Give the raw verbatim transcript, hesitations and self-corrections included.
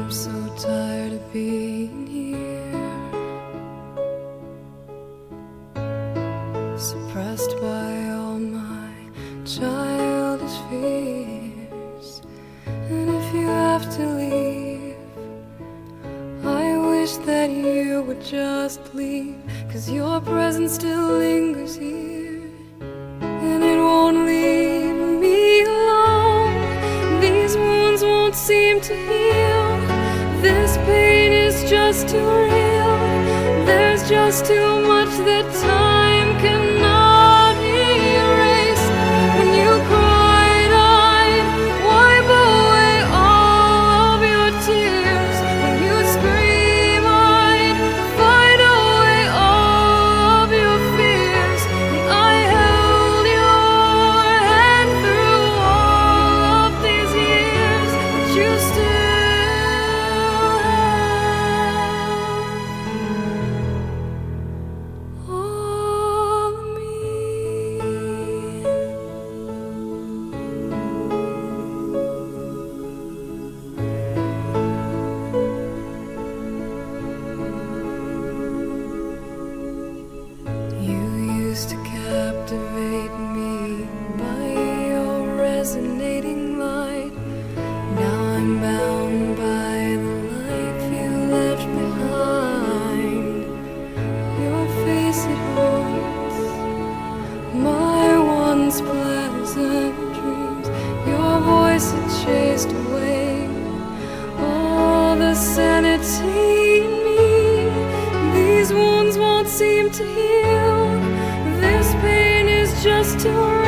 I'm so tired of being here, suppressed by all my childish fears. And if you have to leave, I wish that you would just leave, 'cause your presence still lingers here, and it won't leave me alone. These wounds won't seem to heal. This pain is just too real. There's just too much that time cannot erase. When you cried, I'd wipe away all of your tears. When you scream, I'd fight away all of your fears. And I held your hand through all of these years, but you still to captivate me by your resonating light. Now I'm bound by the life you left behind. Your face, it haunts my once pleasant dreams. Your voice, it chased away all the sanity in me. These wounds won't seem to heal. This pain is just too